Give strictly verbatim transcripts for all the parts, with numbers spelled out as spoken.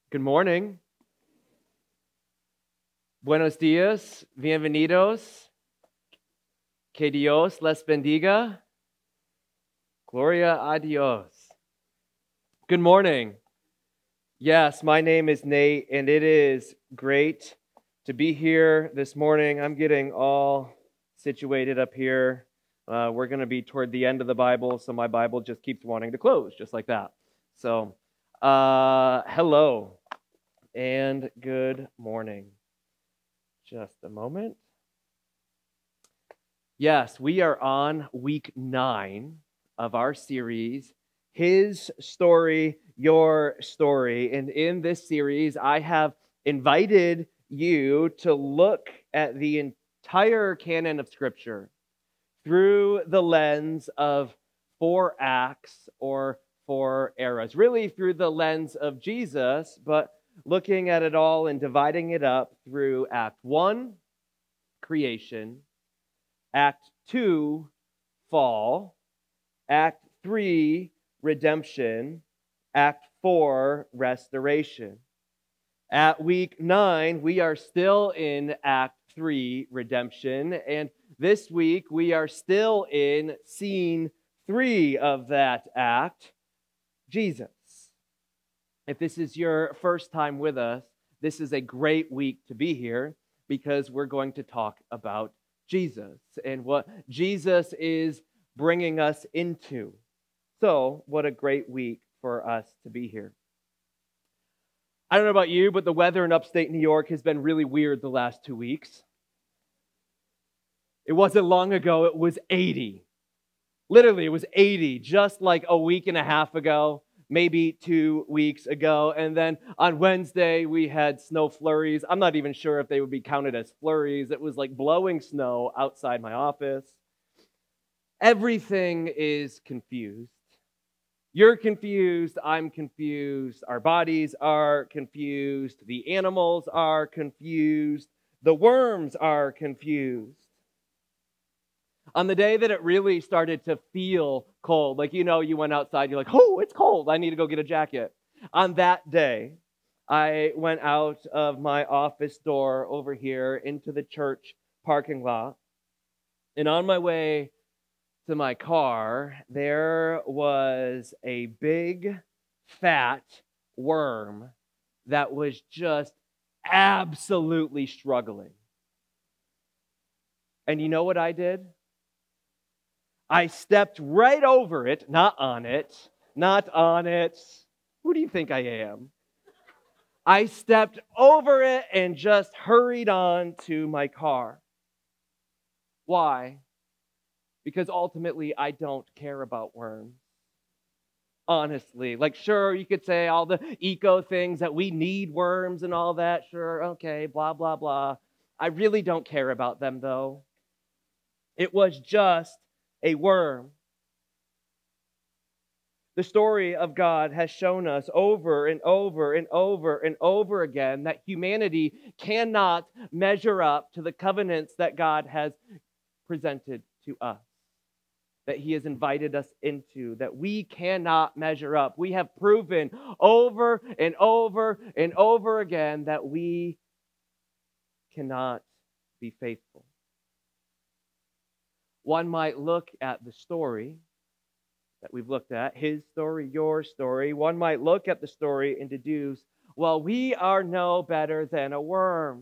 Good morning. Buenos dias. Bienvenidos. Que Dios les bendiga. Gloria a Dios. Good morning. Yes, my name is Nate, and it is great to be here this morning. I'm getting all situated up here. Uh, we're going to be toward the end of the Bible, so my Bible just keeps wanting to close, just like that. So, uh, hello and good morning. Just a moment. Yes, we are on week nine of our series, His Story, Your Story. And in this series, I have invited you to look at the entire canon of Scripture through the lens of four acts or four eras, really through the lens of Jesus, but looking at it all and dividing it up through Act one, creation, Act two, fall, Act three, redemption, Act four, restoration. At week nine, we are still in Act three, redemption, and this week we are still in scene three of that act, Jesus. If this is your first time with us, this is a great week to be here because we're going to talk about Jesus and what Jesus is bringing us into. So, what a great week for us to be here. I don't know about you, but the weather in upstate New York has been really weird the last two weeks. It wasn't long ago, it was eighty. Literally, it was eighty just like a week and a half ago, maybe two weeks ago. And then on Wednesday, we had snow flurries. I'm not even sure if they would be counted as flurries. It was like blowing snow outside my office. Everything is confused. You're confused. I'm confused. Our bodies are confused. The animals are confused. The worms are confused. On the day that it really started to feel cold, like, you know, you went outside, you're like, oh, it's cold, I need to go get a jacket. On that day, I went out of my office door over here into the church parking lot. And on my way to my car, there was a big, fat worm that was just absolutely struggling. And you know what I did? I stepped right over it, not on it, not on it. Who do you think I am? I stepped over it and just hurried on to my car. Why? Because ultimately, I don't care about worms. Honestly, like, sure, you could say all the eco things that we need worms and all that. Sure, okay, blah, blah, blah. I really don't care about them, though. It was just a worm. The story of God has shown us over and over and over and over again that humanity cannot measure up to the covenants that God has presented to us, that He has invited us into, that we cannot measure up. We have proven over and over and over again that we cannot be faithful. One might look at the story that we've looked at, His story, your story. One might look at the story and deduce, well, we are no better than a worm.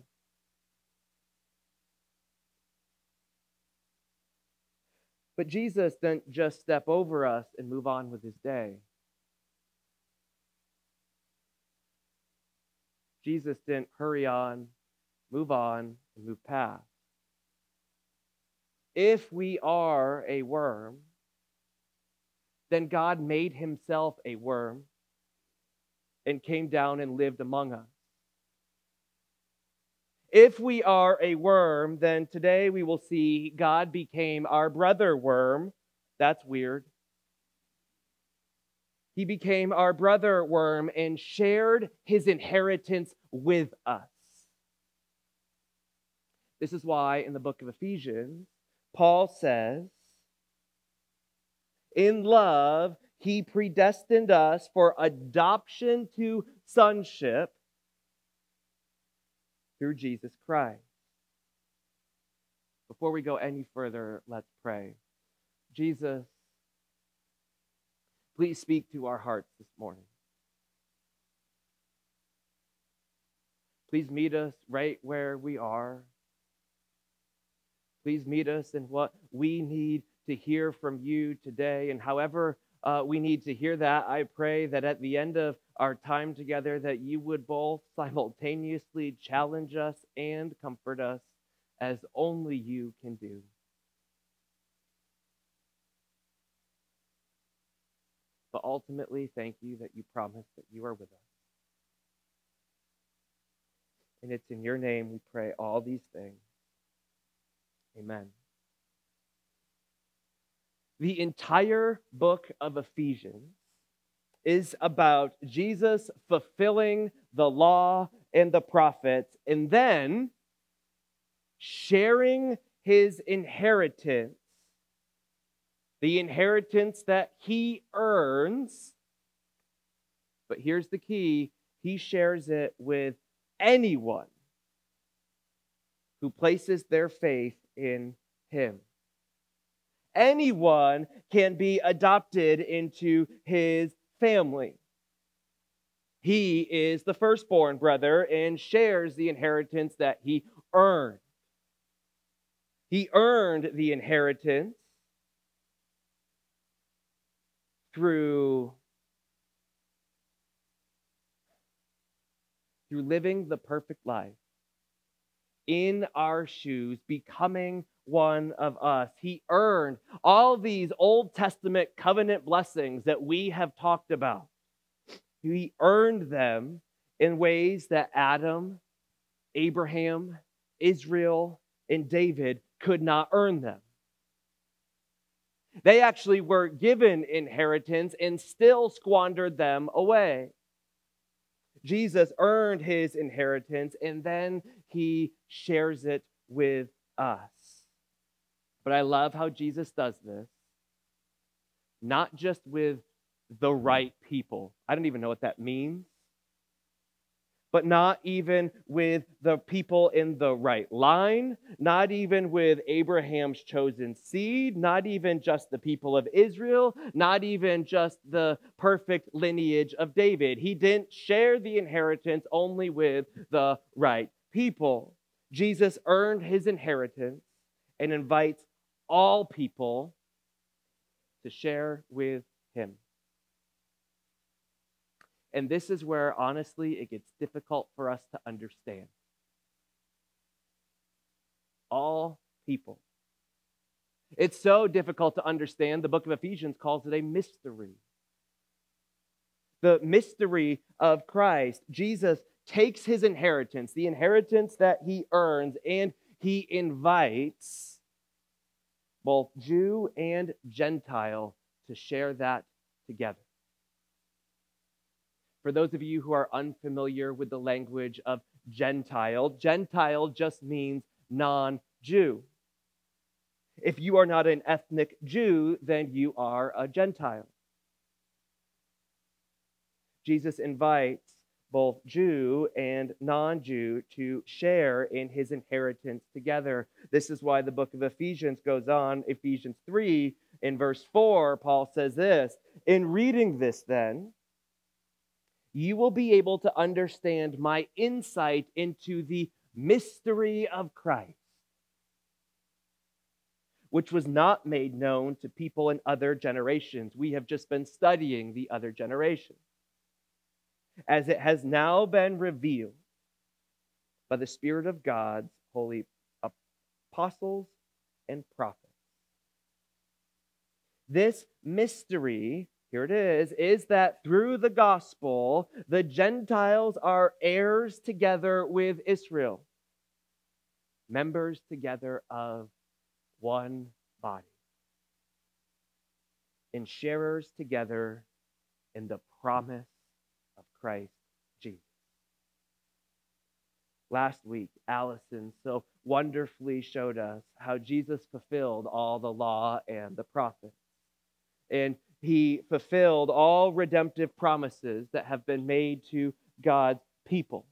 But Jesus didn't just step over us and move on with His day. Jesus didn't hurry on, move on, and move past. If we are a worm, then God made Himself a worm and came down and lived among us. If we are a worm, then today we will see God became our brother worm. That's weird. He became our brother worm and shared His inheritance with us. This is why in the book of Ephesians, Paul says, in love, He predestined us for adoption to sonship through Jesus Christ. Before we go any further, let's pray. Jesus, please speak to our hearts this morning. Please meet us right where we are. Please meet us in what we need to hear from you today. And however uh, we need to hear that, I pray that at the end of our time together, that you would both simultaneously challenge us and comfort us as only you can do. But ultimately, thank you that you promise that you are with us. And it's in your name we pray all these things. Amen. The entire book of Ephesians is about Jesus fulfilling the law and the prophets and then sharing his inheritance, the inheritance that he earns. But here's the key, he shares it with anyone who places their faith in him. Anyone can be adopted into his family. He is the firstborn brother and shares the inheritance that he earned. He earned the inheritance through, through living the perfect life in our shoes, becoming one of us. He earned all these Old Testament covenant blessings that we have talked about. He earned them in ways that Adam, Abraham, Israel, and David could not earn them. They actually were given inheritance and still squandered them away. Jesus earned his inheritance and then he shares it with us. But I love how Jesus does this, not just with the right people. I don't even know what that means. But not even with the people in the right line, not even with Abraham's chosen seed, not even just the people of Israel, not even just the perfect lineage of David. He didn't share the inheritance only with the right people. Jesus earned his inheritance and invites all people to share with him. And this is where, honestly, it gets difficult for us to understand. All people. It's so difficult to understand, the book of Ephesians calls it a mystery. The mystery of Christ. Jesus takes his inheritance, the inheritance that he earns, and he invites both Jew and Gentile to share that together. For those of you who are unfamiliar with the language of Gentile, Gentile just means non-Jew. If you are not an ethnic Jew, then you are a Gentile. Jesus invites both Jew and non-Jew to share in his inheritance together. This is why the book of Ephesians goes on. Ephesians three, in verse four, Paul says this, "In reading this then, you will be able to understand my insight into the mystery of Christ, which was not made known to people in other generations." We have just been studying the other generations. "As it has now been revealed by the Spirit of God's holy apostles and prophets." This mystery, here it is, is that through the gospel, the Gentiles are heirs together with Israel, members together of one body, and sharers together in the promise of Christ Jesus. Last week, Allison so wonderfully showed us how Jesus fulfilled all the law and the prophets. And He fulfilled all redemptive promises that have been made to God's people.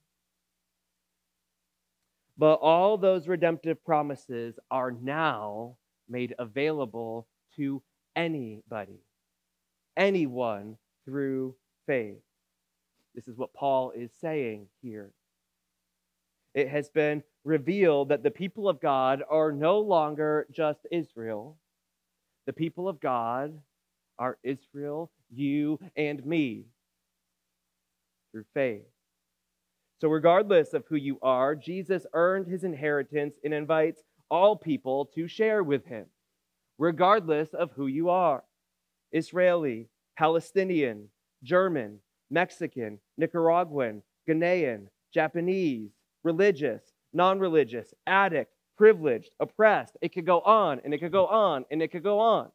But all those redemptive promises are now made available to anybody, anyone through faith. This is what Paul is saying here. It has been revealed that the people of God are no longer just Israel. The people of God are Israel, you, and me, through faith. So regardless of who you are, Jesus earned his inheritance and invites all people to share with him, regardless of who you are. Israeli, Palestinian, German, Mexican, Nicaraguan, Ghanaian, Japanese, religious, non-religious, addict, privileged, oppressed. It could go on, and it could go on, and it could go on.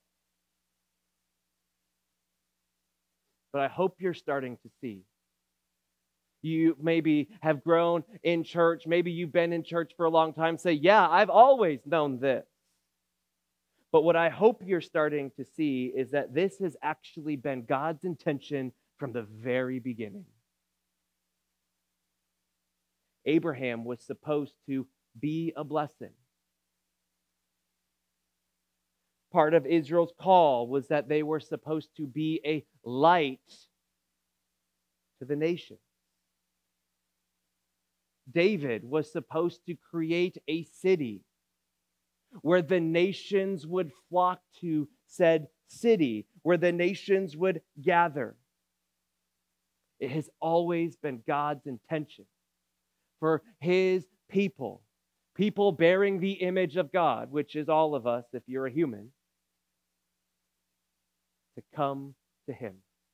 But I hope you're starting to see. You maybe have grown in church. Maybe you've been in church for a long time. Say, yeah, I've always known this. But what I hope you're starting to see is that this has actually been God's intention from the very beginning. Abraham was supposed to be a blessing. Part of Israel's call was that they were supposed to be a light to the nation. David was supposed to create a city where the nations would flock to said city, where the nations would gather. It has always been God's intention for his people, people bearing the image of God, which is all of us if you're a human, to come to him.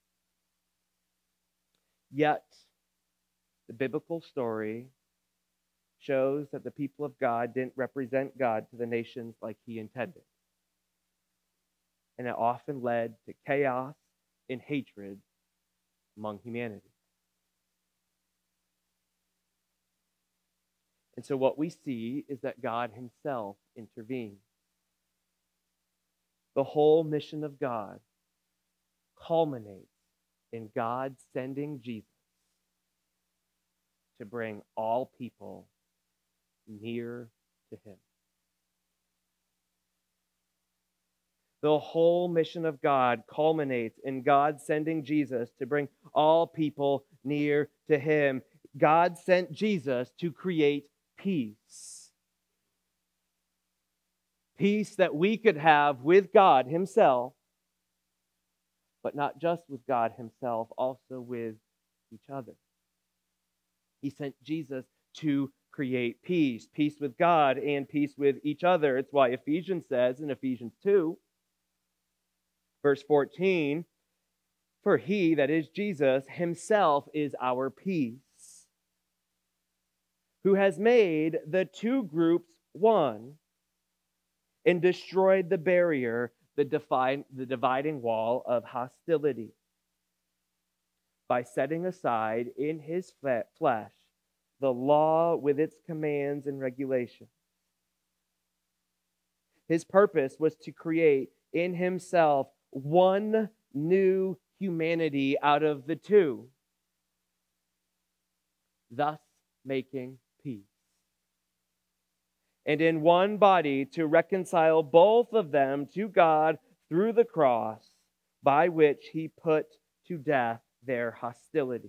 Yet, the biblical story shows that the people of God didn't represent God to the nations like he intended. And it often led to chaos and hatred among humanity. And so what we see is that God himself intervened. The whole mission of God culminates in God sending Jesus to bring all people near to him. The whole mission of God culminates in God sending Jesus to bring all people near to him. God sent Jesus to create peace. Peace that we could have with God himself, but not just with God himself, also with each other. He sent Jesus to create peace, peace with God and peace with each other. It's why Ephesians says in Ephesians two, verse fourteen, for he, that is Jesus, himself is our peace, who has made the two groups one and destroyed the barrier, the, defi- the dividing wall of hostility, by setting aside in his flesh the law with its commands and regulations. His purpose was to create in himself one new humanity out of the two, thus making peace. And in one body to reconcile both of them to God through the cross, by which he put to death their hostility.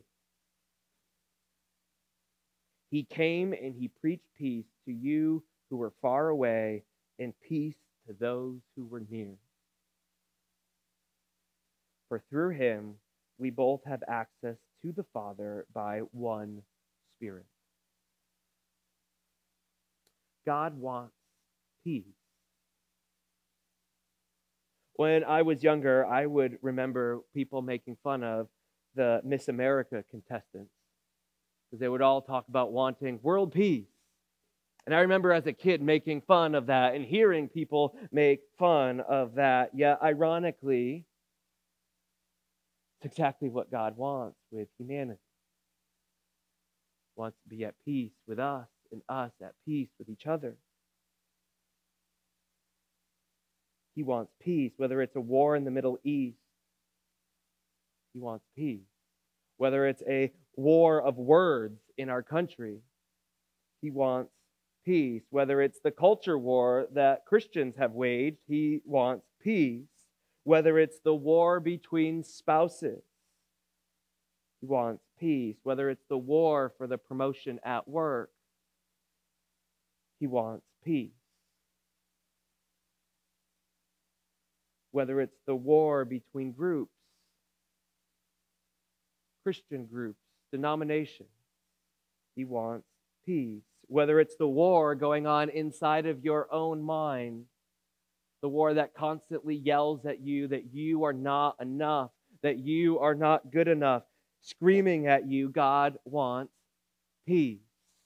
He came and he preached peace to you who were far away and peace to those who were near. For through him we both have access to the Father by one Spirit. God wants peace. When I was younger, I would remember people making fun of the Miss America contestants, because they would all talk about wanting world peace. And I remember as a kid making fun of that and hearing people make fun of that. Yet, ironically, it's exactly what God wants with humanity. He wants to be at peace with us and us at peace with each other. He wants peace, whether it's a war in the Middle East He wants peace. Whether it's a war of words in our country, He wants peace. Whether it's the culture war that Christians have waged, He wants peace. Whether it's the war between spouses, He wants peace. Whether it's the war for the promotion at work, He wants peace. Whether it's the war between groups, Christian groups, denominations, He wants peace. Whether it's the war going on inside of your own mind, the war that constantly yells at you that you are not enough, that you are not good enough, screaming at you, God wants peace.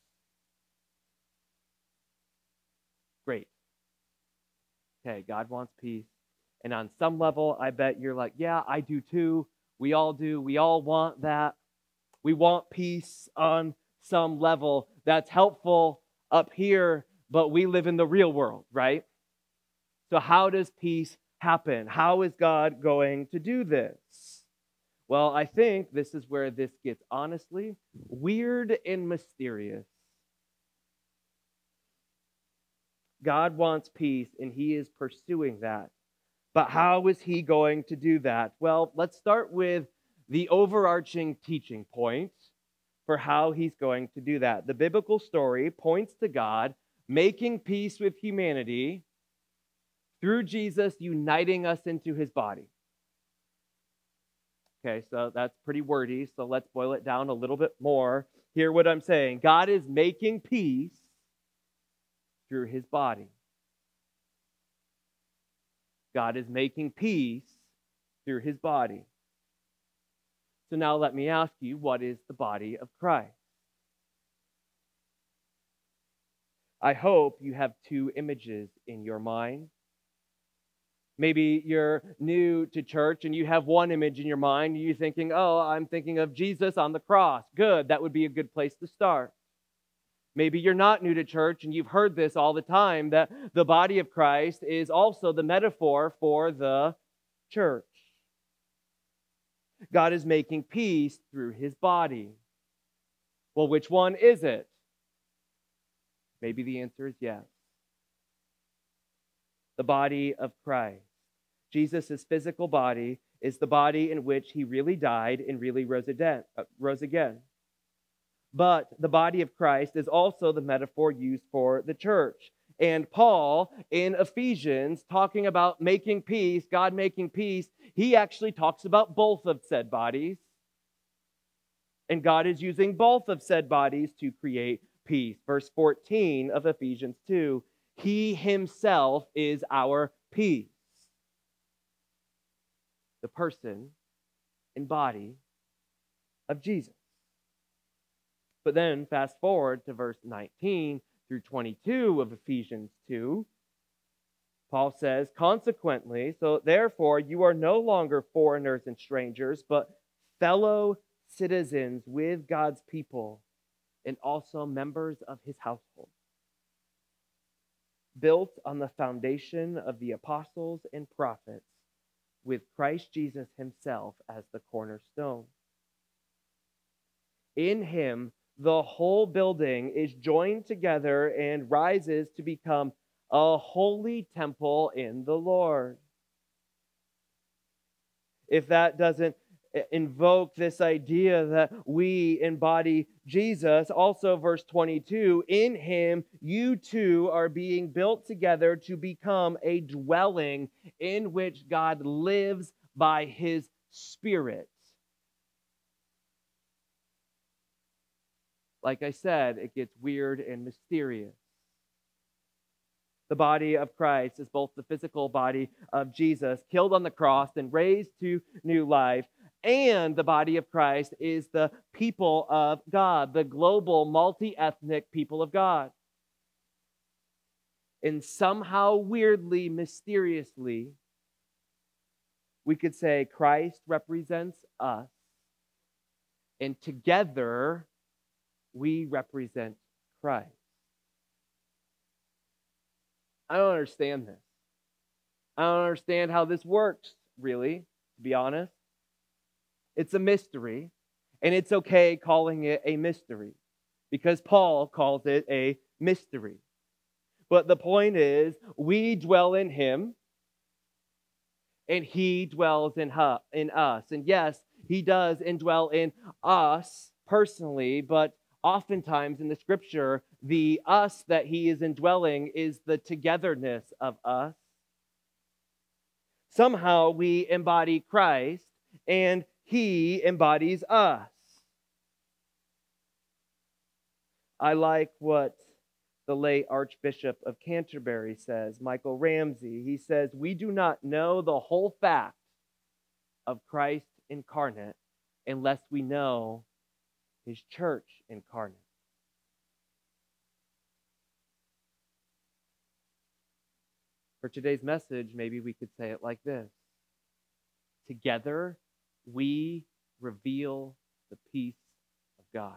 Great. Okay, God wants peace. And on some level, I bet you're like, yeah, I do too. We all do. We all want that. We want peace on some level. That's helpful up here, but we live in the real world, right? So how does peace happen? How is God going to do this? Well, I think this is where this gets honestly weird and mysterious. God wants peace, and He is pursuing that. But how is He going to do that? Well, let's start with the overarching teaching point for how He's going to do that. The biblical story points to God making peace with humanity through Jesus uniting us into His body. Okay, so that's pretty wordy, so let's boil it down a little bit more. Hear what I'm saying. God is making peace through His body. God is making peace through His body. So now let me ask you, what is the body of Christ? I hope you have two images in your mind. Maybe you're new to church and you have one image in your mind and you're thinking, oh, I'm thinking of Jesus on the cross. Good, that would be a good place to start. Maybe you're not new to church and you've heard this all the time, that the body of Christ is also the metaphor for the church. God is making peace through His body. Well, which one is it? Maybe the answer is yes. The body of Christ. Jesus' physical body is the body in which He really died and really rose again. But the body of Christ is also the metaphor used for the church. And Paul, in Ephesians, talking about making peace, God making peace, he actually talks about both of said bodies. And God is using both of said bodies to create peace. Verse fourteen of Ephesians two, He Himself is our peace. The person and body of Jesus. But then fast forward to verse nineteen through twenty-two of Ephesians two. Paul says, consequently, so therefore you are no longer foreigners and strangers, but fellow citizens with God's people and also members of His household, built on the foundation of the apostles and prophets, with Christ Jesus Himself as the cornerstone. In Him, the whole building is joined together and rises to become a holy temple in the Lord. If that doesn't invoke this idea that we embody Jesus, also verse twenty-two, in Him you too are being built together to become a dwelling in which God lives by His Spirit. Like I said, it gets weird and mysterious. The body of Christ is both the physical body of Jesus, killed on the cross and raised to new life, and the body of Christ is the people of God, the global, multi-ethnic people of God. And somehow, weirdly, mysteriously, we could say Christ represents us, and together we represent Christ. I don't understand this. I don't understand how this works, really, to be honest. It's a mystery, and it's okay calling it a mystery because Paul calls it a mystery. But the point is, we dwell in him, and he dwells in, hu- in us. And yes, he does indwell in us personally, but oftentimes in the scripture, the us that he is indwelling is the togetherness of us. Somehow we embody Christ, and he embodies us. I like what the late Archbishop of Canterbury says, Michael Ramsey. He says, "We do not know the whole fact of Christ incarnate unless we know his church incarnate." For today's message, maybe we could say it like this: together we reveal the peace of God.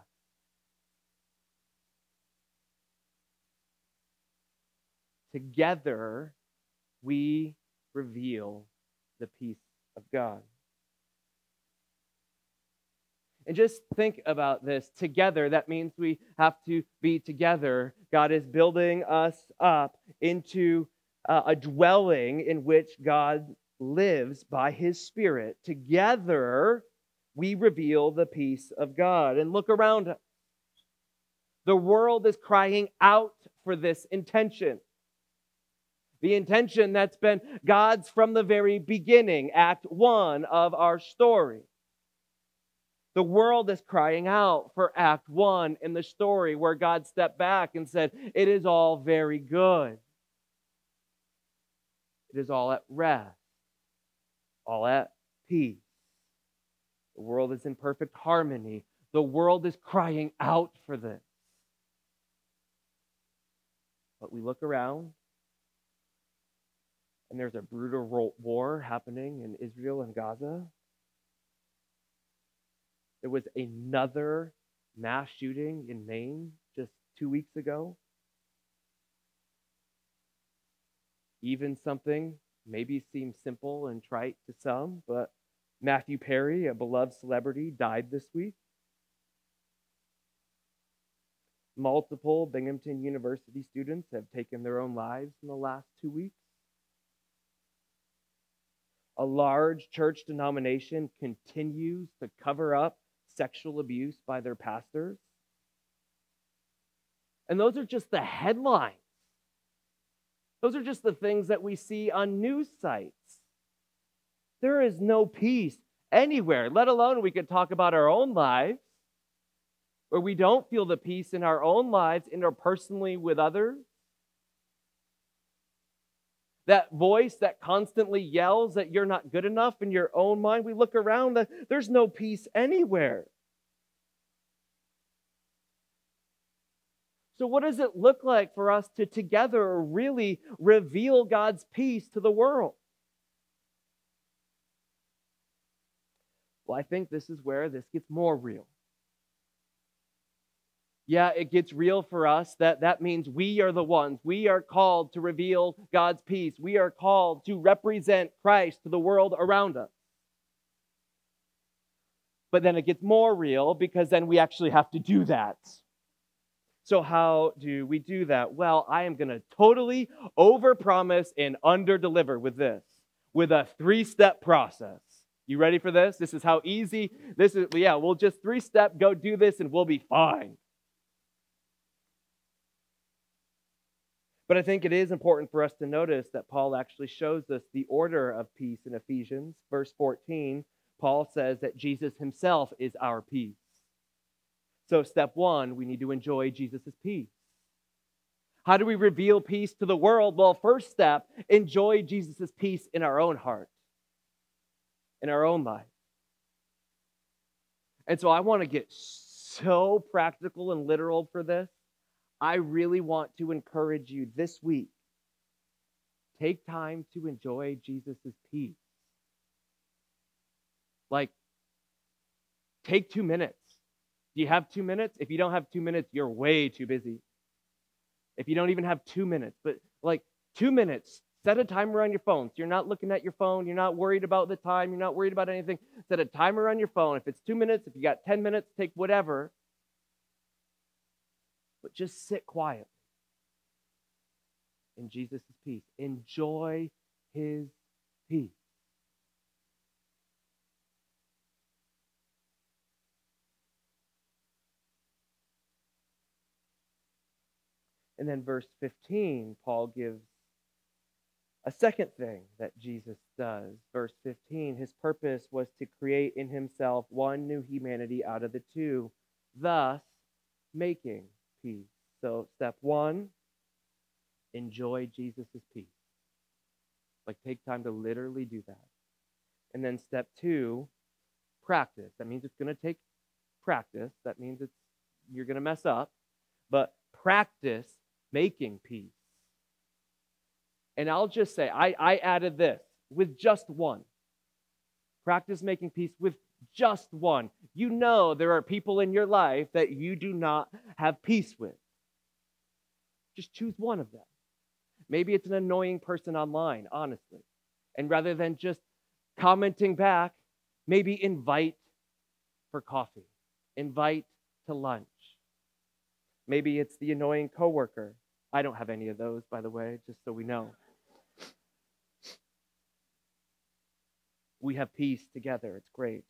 Together, we reveal the peace of God. And just think about this. Together, that means we have to be together. God is building us up into uh, a dwelling in which God lives by his Spirit. Together, we reveal the peace of God. And look around us. The world is crying out for this intention. The intention that's been God's from the very beginning, act one of our story. The world is crying out for act one in the story where God stepped back and said, it is all very good. It is all at rest, all at peace. The world is in perfect harmony. The world is crying out for this. But we look around, and there's a brutal war happening in Israel and Gaza. There was another mass shooting in Maine just two weeks ago. Even something maybe seems simple and trite to some, but Matthew Perry, a beloved celebrity, died this week. Multiple Binghamton University students have taken their own lives in the last two weeks. A large church denomination continues to cover up sexual abuse by their pastors. And those are just the headlines. Those are just the things that we see on news sites. There is no peace anywhere, let alone we could talk about our own lives, where we don't feel the peace in our own lives interpersonally with others. That voice that constantly yells that you're not good enough in your own mind, we look around, there's no peace anywhere. So what does it look like for us to together really reveal God's peace to the world? Well, I think this is where this gets more real. Yeah, it gets real for us. That, that means we are the ones. We are called to reveal God's peace. We are called to represent Christ to the world around us. But then it gets more real because then we actually have to do that. So how do we do that? Well, I am going to totally overpromise and underdeliver with this, with a three-step process. You ready for this? This is how easy this is. Yeah, we'll just three-step, go do this, and we'll be fine. But I think it is important for us to notice that Paul actually shows us the order of peace in Ephesians. Verse fourteen, Paul says that Jesus himself is our peace. So step one, we need to enjoy Jesus' peace. How do we reveal peace to the world? Well, first step, enjoy Jesus' peace in our own heart, in our own life. And so I want to get so practical and literal for this. I really want to encourage you this week, take time to enjoy Jesus' peace. Like, take two minutes. Do you have two minutes? If you don't have two minutes, you're way too busy. If you don't even have two minutes, but like two minutes, Set a timer on your phone. So you're not looking at your phone. You're not worried about the time. You're not worried about anything. Set a timer on your phone. If it's two minutes, if you got ten minutes, take whatever. But just sit quietly in Jesus' peace. Enjoy his peace. And then verse fifteen, Paul gives a second thing that Jesus does. Verse fifteen, his purpose was to create in himself one new humanity out of the two, thus making peace. So step one, enjoy Jesus' peace. Like take time to literally do that. And then step two, practice. That means it's going to take practice. That means it's you're going to mess up. But practice making peace. And I'll just say, I, I added this with just one. Practice making peace with just one. You know there are people in your life that you do not have peace with. Just choose one of them. Maybe it's an annoying person online, honestly. And rather than just commenting back, maybe invite for coffee. Invite to lunch. Maybe it's the annoying coworker. I don't have any of those, by the way, just so we know. We have peace together. It's great.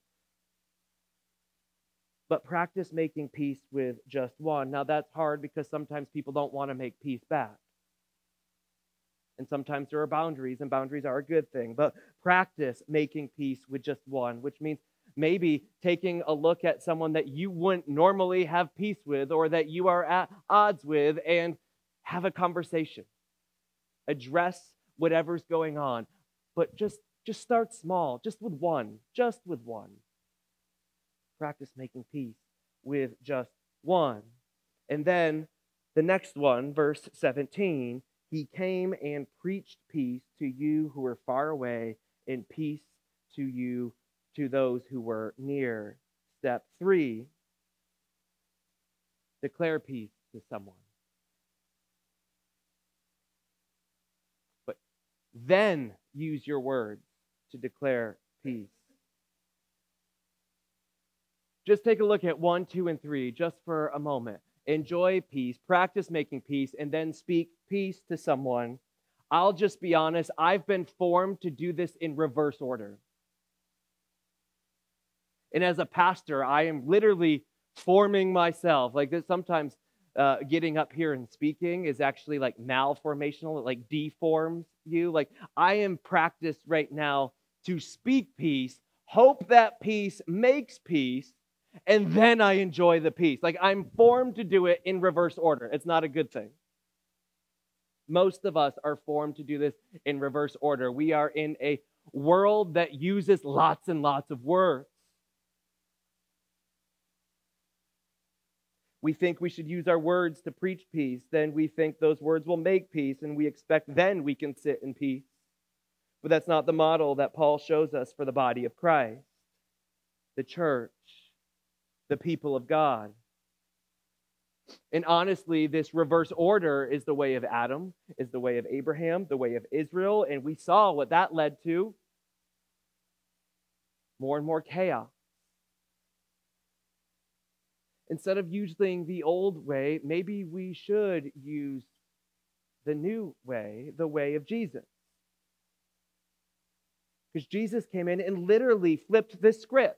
But practice making peace with just one. Now, that's hard because sometimes people don't want to make peace back. And sometimes there are boundaries, and boundaries are a good thing. But practice making peace with just one, which means maybe taking a look at someone that you wouldn't normally have peace with or that you are at odds with and have a conversation. Address whatever's going on. But just, just start small, just with one, just with one. Practice making peace with just one. And then the next one, verse seventeen, he came and preached peace to you who were far away and peace to you, to those who were near. Step three, declare peace to someone. But then use your words to declare peace. Just take a look at one, two, and three just for a moment. Enjoy peace, practice making peace, and then speak peace to someone. I'll just be honest, I've been formed to do this in reverse order. And as a pastor, I am literally forming myself. Like this, sometimes uh, getting up here and speaking is actually like malformational. It like deforms you. Like I am practiced right now to speak peace, hope that peace makes peace, and then I enjoy the peace. Like I'm formed to do it in reverse order. It's not a good thing. Most of us are formed to do this in reverse order. We are in a world that uses lots and lots of words. We think we should use our words to preach peace. Then we think those words will make peace, and we expect then we can sit in peace. But that's not the model that Paul shows us for the body of Christ, the church, the people of God. And honestly, this reverse order is the way of Adam, is the way of Abraham, the way of Israel, and we saw what that led to. More and more chaos. Instead of using the old way, maybe we should use the new way, the way of Jesus. Because Jesus came in and literally flipped the script.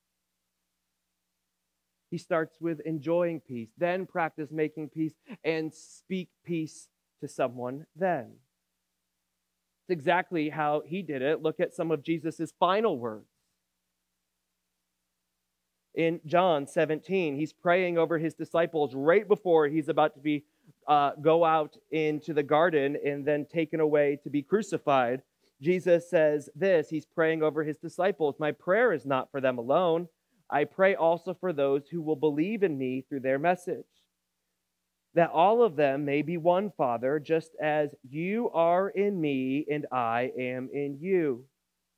He starts with enjoying peace, then practice making peace, and speak peace to someone then. It's exactly how he did it. Look at some of Jesus' final words. In John seventeen, he's praying over his disciples right before he's about to be uh, go out into the garden and then taken away to be crucified. Jesus says this, he's praying over his disciples. My prayer is not for them alone. I pray also for those who will believe in me through their message, that all of them may be one, Father, just as you are in me and I am in you.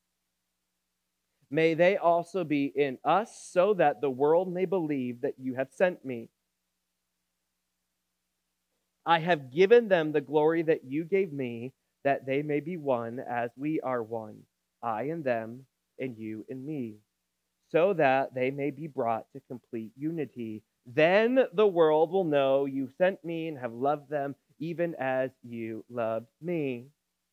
May they also be in us, so that the world may believe that you have sent me. I have given them the glory that you gave me, that they may be one as we are one, I and them, and you and me, so that they may be brought to complete unity. Then the world will know you sent me and have loved them even as you loved me.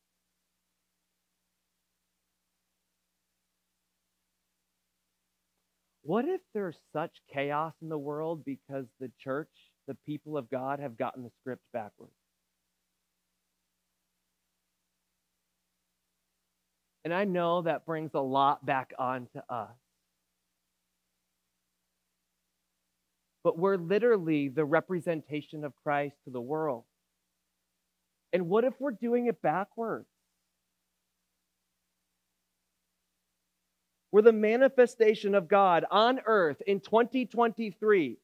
What if there's such chaos in the world because the church, the people of God, have gotten the script backwards? And I know that brings a lot back onto us. But we're literally the representation of Christ to the world. And what if we're doing it backwards? We're the manifestation of God on earth in twenty twenty-three.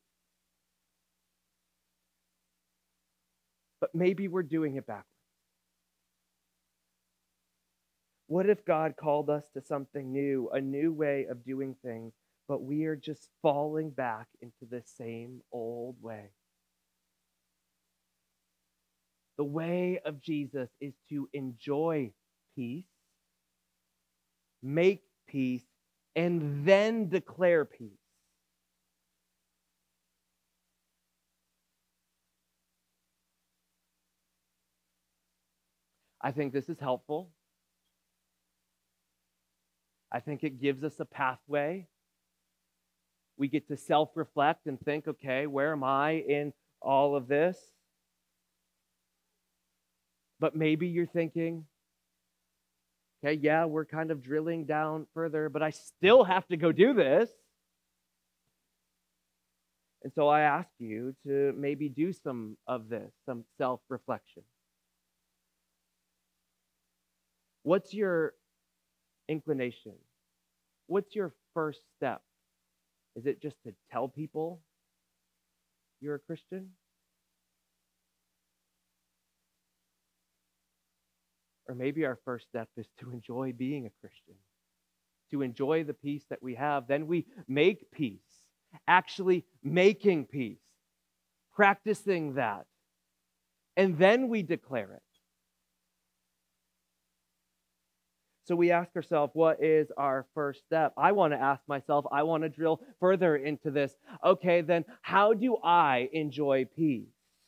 But maybe we're doing it backwards. What if God called us to something new, a new way of doing things, but we are just falling back into the same old way? The way of Jesus is to enjoy peace, make peace, and then declare peace. I think this is helpful. I think it gives us a pathway. We get to self-reflect and think, okay, where am I in all of this? But maybe you're thinking, okay, yeah, we're kind of drilling down further, but I still have to go do this. And so I ask you to maybe do some of this, some self-reflection. What's your inclination? What's your first step? Is it just to tell people you're a Christian? Or maybe our first step is to enjoy being a Christian, to enjoy the peace that we have. Then we make peace, actually making peace, practicing that, and then we declare it. So we ask ourselves, what is our first step? I want to ask myself, I want to drill further into this. Okay, then how do I enjoy peace?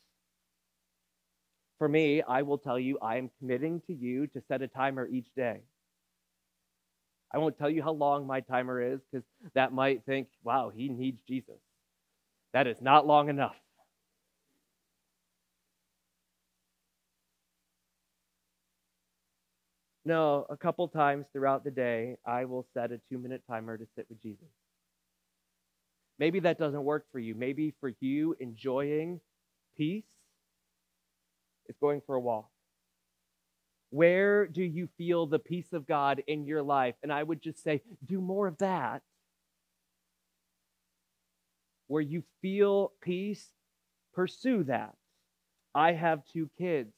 For me, I will tell you, I am committing to you to set a timer each day. I won't tell you how long my timer is because that might think, wow, he needs Jesus. That is not long enough. No, a couple times throughout the day, I will set a two-minute timer to sit with Jesus. Maybe that doesn't work for you. Maybe for you, enjoying peace is going for a walk. Where do you feel the peace of God in your life? And I would just say, do more of that. Where you feel peace, pursue that. I have two kids.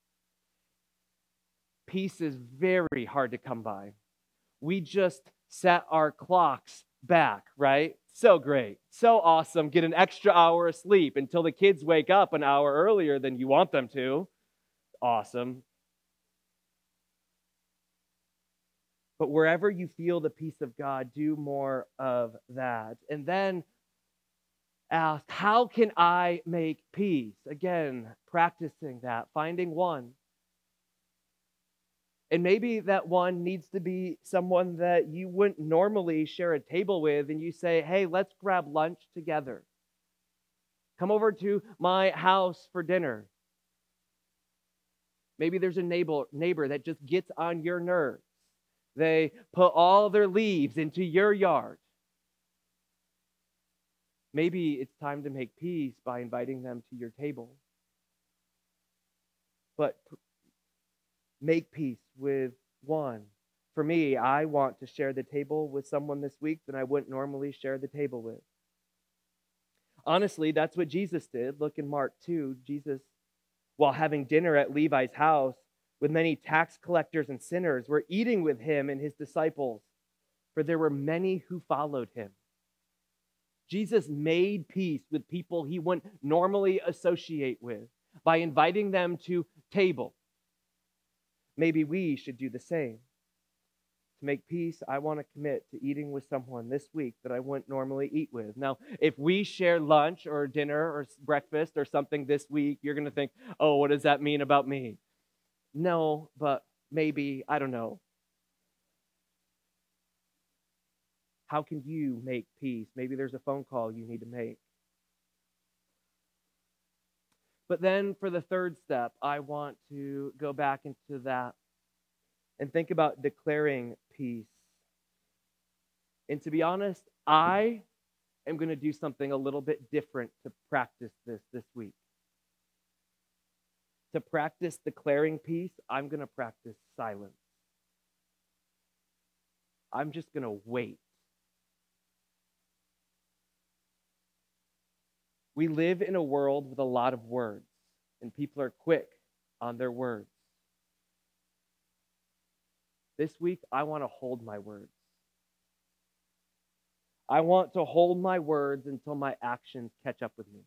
Peace is very hard to come by. We just set our clocks back, right? So great, so awesome. Get an extra hour of sleep until the kids wake up an hour earlier than you want them to. Awesome. But wherever you feel the peace of God, do more of that. And then ask, how can I make peace? Again, practicing that, finding one. And maybe that one needs to be someone that you wouldn't normally share a table with, and you say, hey, let's grab lunch together. Come over to my house for dinner. Maybe there's a neighbor, neighbor that just gets on your nerves. They put all their leaves into your yard. Maybe it's time to make peace by inviting them to your table. But make peace with one. For me, I want to share the table with someone this week that I wouldn't normally share the table with. Honestly, that's what Jesus did. Look in Mark two. Jesus, while having dinner at Levi's house with many tax collectors and sinners, were eating with him and his disciples, for there were many who followed him. Jesus made peace with people he wouldn't normally associate with by inviting them to table. maybe we should do the same. To make peace, I want to commit to eating with someone this week that I wouldn't normally eat with. Now, if we share lunch or dinner or breakfast or something this week, you're going to think, oh, what does that mean about me? No, but maybe, I don't know. How can you make peace? Maybe there's a phone call you need to make. But then for the third step, I want to go back into that and think about declaring peace. And to be honest, I am going to do something a little bit different to practice this this week. To practice declaring peace, I'm going to practice silence. I'm just going to wait. We live in a world with a lot of words, and people are quick on their words. This week, I want to hold my words. I want to hold my words until my actions catch up with me.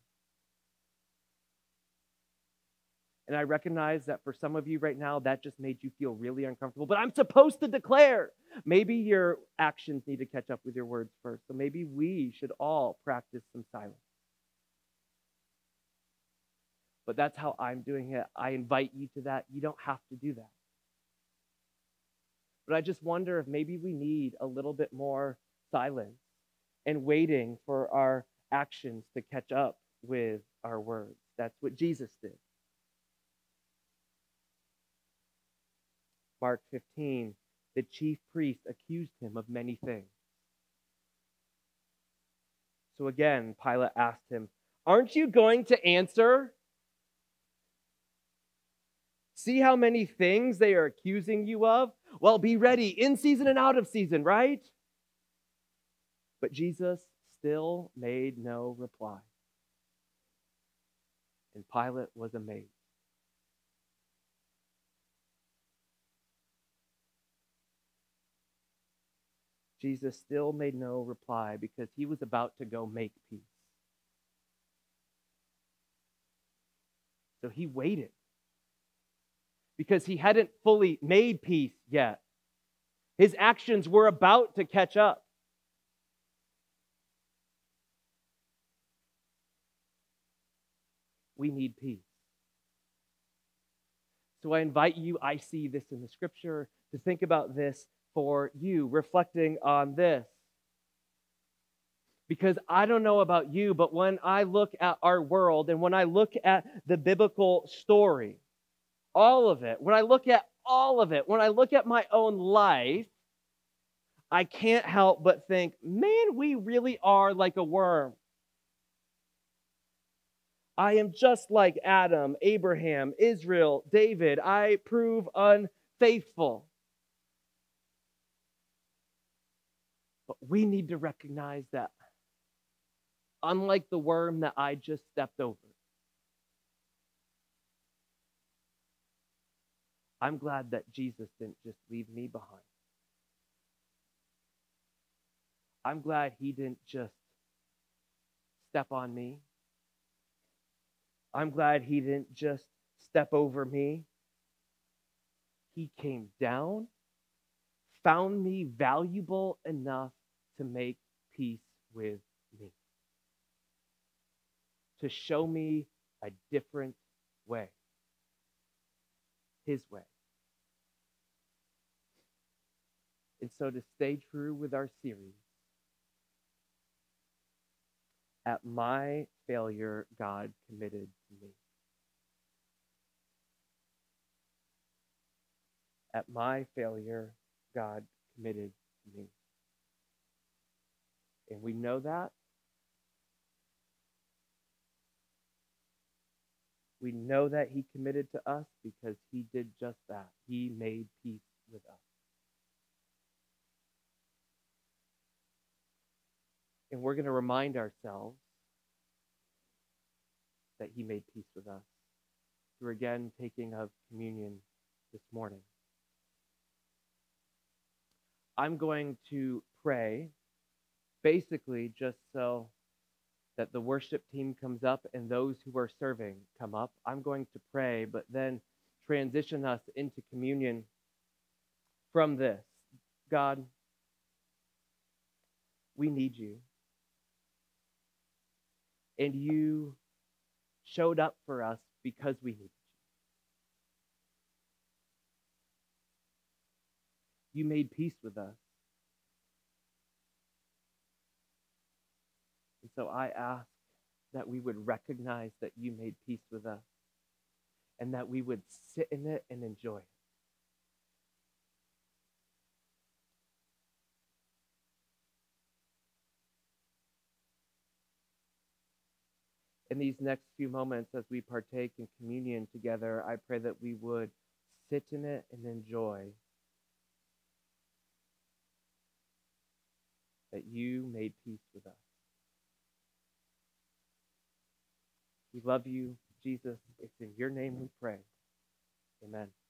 And I recognize that for some of you right now, that just made you feel really uncomfortable. But I'm supposed to declare. Maybe your actions need to catch up with your words first. So maybe we should all practice some silence. But that's how I'm doing it. I invite you to that. You don't have to do that. But I just wonder if maybe we need a little bit more silence and waiting for our actions to catch up with our words. That's what Jesus did. Mark fifteen, the chief priest accused him of many things. So again, Pilate asked him, "Aren't you going to answer? See how many things they are accusing you of? Well, be ready in season and out of season, right?" But Jesus still made no reply. And Pilate was amazed. Jesus still made no reply because he was about to go make peace. So he waited because he hadn't fully made peace yet. His actions were about to catch up. We need peace. So I invite you, I see this in the scripture, to think about this for you, reflecting on this. Because I don't know about you, but when I look at our world and when I look at the biblical story, all of it, when I look at all of it, when I look at my own life, I can't help but think, man, we really are like a worm. I am just like Adam, Abraham, Israel, David. I prove unfaithful. But we need to recognize that, unlike the worm that I just stepped over, I'm glad that Jesus didn't just leave me behind. I'm glad he didn't just step on me. I'm glad he didn't just step over me. He came down, found me valuable enough to make peace with me, to show me a different way, his way. And so to stay true with our series, at my failure, God committed to me. At my failure, God committed to me. And we know that. We know that he committed to us because he did just that. He made peace with us. And we're going to remind ourselves that he made peace with us through, again, taking of communion this morning. I'm going to pray, basically just so that the worship team comes up and those who are serving come up. I'm going to pray, but then transition us into communion from this. God, we need you. And you showed up for us because we needed you. You made peace with us. And so I ask that we would recognize that you made peace with us and that we would sit in it and enjoy it. In these next few moments, as we partake in communion together, I pray that we would sit in it and enjoy that you made peace with us. We love you, Jesus. It's in your name we pray. Amen.